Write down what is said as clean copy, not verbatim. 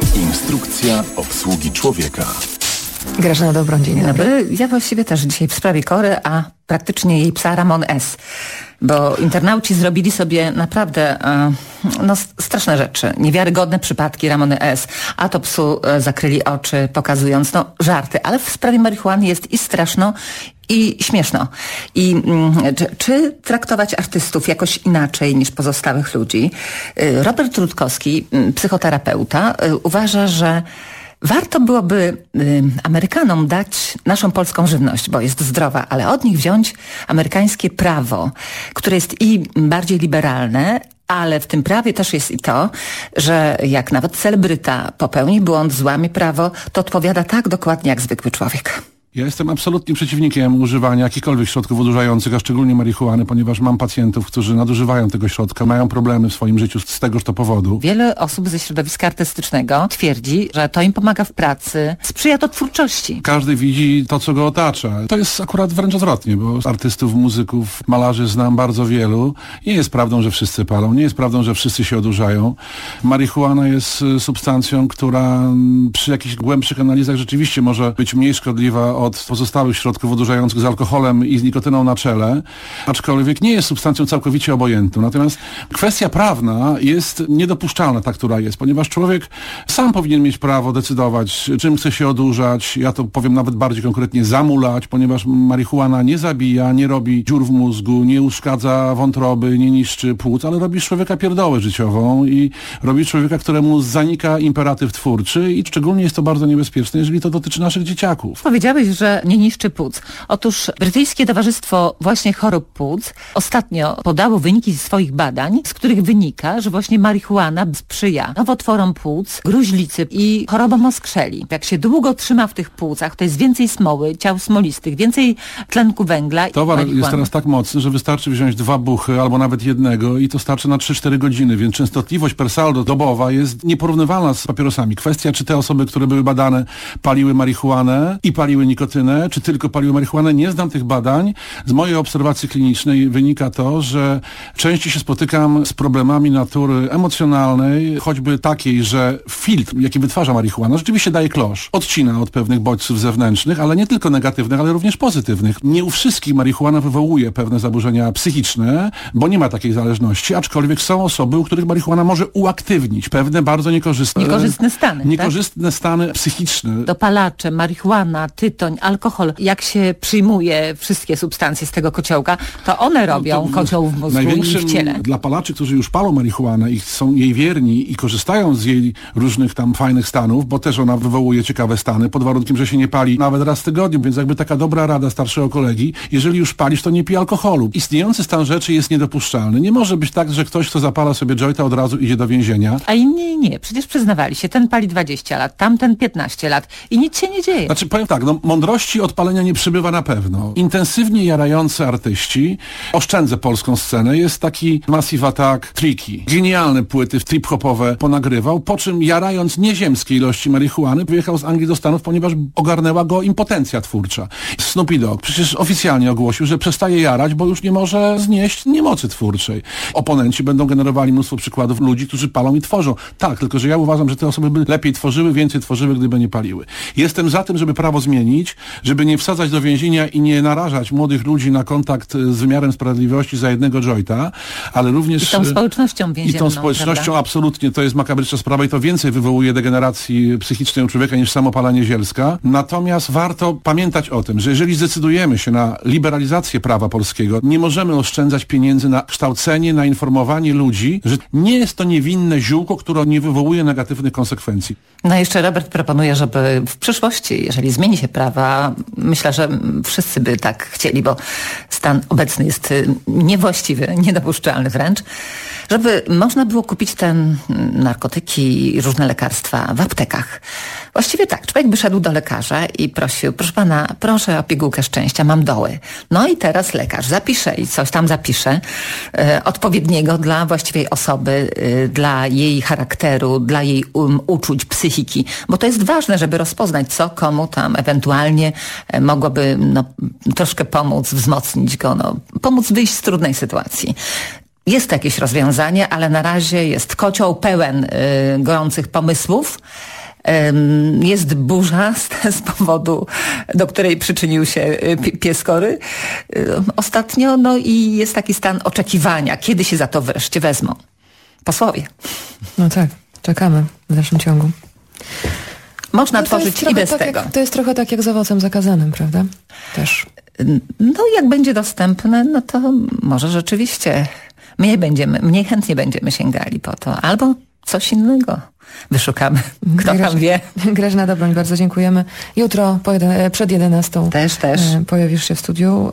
Instrukcja obsługi człowieka. Grażyna Dobroń, dzień dobry. Ja właściwie też dzisiaj w sprawie Kory, a praktycznie jej psa Ramon S. Bo internauci zrobili sobie naprawdę straszne rzeczy. Niewiarygodne przypadki Ramony S. A to psu zakryli oczy, pokazując żarty. Ale w sprawie marihuany jest i straszno, i śmieszno. I czy traktować artystów jakoś inaczej niż pozostałych ludzi? Robert Rutkowski, psychoterapeuta, uważa, że warto byłoby Amerykanom dać naszą polską żywność, bo jest zdrowa, ale od nich wziąć amerykańskie prawo, które jest i bardziej liberalne, ale w tym prawie też jest i to, że jak nawet celebryta popełni błąd, złamie prawo, to odpowiada tak dokładnie jak zwykły człowiek. Ja jestem absolutnie przeciwnikiem używania jakichkolwiek środków odurzających, a szczególnie marihuany, ponieważ mam pacjentów, którzy nadużywają tego środka, mają problemy w swoim życiu z tegoż to powodu. Wiele osób ze środowiska artystycznego twierdzi, że to im pomaga w pracy, sprzyja to twórczości. Każdy widzi to, co go otacza. To jest akurat wręcz odwrotnie, bo artystów, muzyków, malarzy znam bardzo wielu. Nie jest prawdą, że wszyscy palą, nie jest prawdą, że wszyscy się odurzają. Marihuana jest substancją, która przy jakichś głębszych analizach rzeczywiście może być mniej szkodliwa od pozostałych środków odurzających z alkoholem i z nikotyną na czele, aczkolwiek nie jest substancją całkowicie obojętną. Natomiast kwestia prawna jest niedopuszczalna, ta, która jest, ponieważ człowiek sam powinien mieć prawo decydować, czym chce się odurzać. Ja to powiem nawet bardziej konkretnie, zamulać, ponieważ marihuana nie zabija, nie robi dziur w mózgu, nie uszkadza wątroby, nie niszczy płuc, ale robi z człowieka pierdołę życiową i robi człowieka, któremu zanika imperatyw twórczy i szczególnie jest to bardzo niebezpieczne, jeżeli to dotyczy naszych dzieciaków. Powiedziałeś, że nie niszczy płuc. Otóż brytyjskie Towarzystwo właśnie Chorób Płuc ostatnio podało wyniki swoich badań, z których wynika, że właśnie marihuana sprzyja nowotworom płuc, gruźlicy i chorobom oskrzeli. Jak się długo trzyma w tych płucach, to jest więcej smoły, ciał smolistych, więcej tlenku węgla. Towar jest teraz tak mocny, że wystarczy wziąć 2 buchy albo nawet jednego i to starczy na 3-4 godziny, więc częstotliwość per saldo dobowa jest nieporównywalna z papierosami. Kwestia, czy te osoby, które były badane, paliły marihuanę i paliły nikotynę, czy tylko paliły marihuanę. Nie znam tych badań. Z mojej obserwacji klinicznej wynika to, że częściej się spotykam z problemami natury emocjonalnej, choćby takiej, że filtr, jaki wytwarza marihuana, rzeczywiście daje klosz. Odcina od pewnych bodźców zewnętrznych, ale nie tylko negatywnych, ale również pozytywnych. Nie u wszystkich marihuana wywołuje pewne zaburzenia psychiczne, bo nie ma takiej zależności, aczkolwiek są osoby, u których marihuana może uaktywnić pewne bardzo niekorzystne stany. Niekorzystne stany psychiczne. Dopalacze, marihuana, tytoń, alkohol. Jak się przyjmuje wszystkie substancje z tego kociołka, to one robią kocioł w mózgu i w ciele. Dla palaczy, którzy już palą marihuanę i są jej wierni i korzystają z jej różnych tam fajnych stanów, bo też ona wywołuje ciekawe stany, pod warunkiem, że się nie pali nawet raz w tygodniu, więc jakby taka dobra rada starszego kolegi, jeżeli już palisz, to nie pij alkoholu. Istniejący stan rzeczy jest niedopuszczalny. Nie może być tak, że ktoś, kto zapala sobie jointa, od razu idzie do więzienia. A inni nie. Przecież przyznawali się, ten pali 20 lat, tamten 15 lat i nic się nie dzieje. Znaczy, powiem tak, mądrości od palenia nie przybywa na pewno. Intensywnie jarający artyści, oszczędzę polską scenę, jest taki Massive Attack, Tricky. Genialne płyty trip-hopowe ponagrywał, po czym jarając nieziemskie ilości marihuany, wyjechał z Anglii do Stanów, ponieważ ogarnęła go impotencja twórcza. Snoopy Dogg przecież oficjalnie ogłosił, że przestaje jarać, bo już nie może znieść niemocy twórczej. Oponenci będą generowali mnóstwo przykładów ludzi, którzy palą i tworzą. Tak, tylko że ja uważam, że te osoby by lepiej tworzyły, więcej tworzyły, gdyby nie paliły. Jestem za tym, żeby prawo zmienić, żeby nie wsadzać do więzienia i nie narażać młodych ludzi na kontakt z wymiarem sprawiedliwości za jednego jointa, ale również... I tą społecznością więzienną. I tą społecznością, prawda? Absolutnie, to jest makabryczna sprawa i to więcej wywołuje degeneracji psychicznej u człowieka niż samopalanie zielska. Natomiast warto pamiętać o tym, że jeżeli zdecydujemy się na liberalizację prawa polskiego, nie możemy oszczędzać pieniędzy na kształcenie, na informowanie ludzi, że nie jest to niewinne ziółko, które nie wywołuje negatywnych konsekwencji. No jeszcze Robert proponuje, żeby w przyszłości, jeżeli zmieni się prawa, myślę, że wszyscy by tak chcieli, bo stan obecny jest niewłaściwy, niedopuszczalny wręcz, żeby można było kupić te narkotyki i różne lekarstwa w aptekach. Właściwie tak, człowiek by szedł do lekarza i prosił, proszę pana, proszę o pigułkę szczęścia, mam doły. No i teraz lekarz zapisze i coś tam zapisze odpowiedniego dla właściwej osoby, dla jej charakteru, dla jej uczuć, psychiki, bo to jest ważne, żeby rozpoznać, co komu tam ewentualnie mogłoby troszkę pomóc, wzmocnić go, pomóc wyjść z trudnej sytuacji. jest jakieś rozwiązanie, ale na razie jest kocioł pełen gorących pomysłów. Jest burza z powodu, do której przyczynił się pies Kory ostatnio, no i jest taki stan oczekiwania, kiedy się za to wreszcie wezmą posłowie. No tak, czekamy w dalszym ciągu. Można tworzyć i bez tak tego. To jest trochę tak jak z owocem zakazanym, prawda? Też. No jak będzie dostępne, no to może rzeczywiście mniej chętnie będziemy sięgali po to. Albo coś innego wyszukamy. Kto tam wie. Grażyna Dobroń, bardzo dziękujemy. Jutro przed 11 Też. pojawisz się w studiu.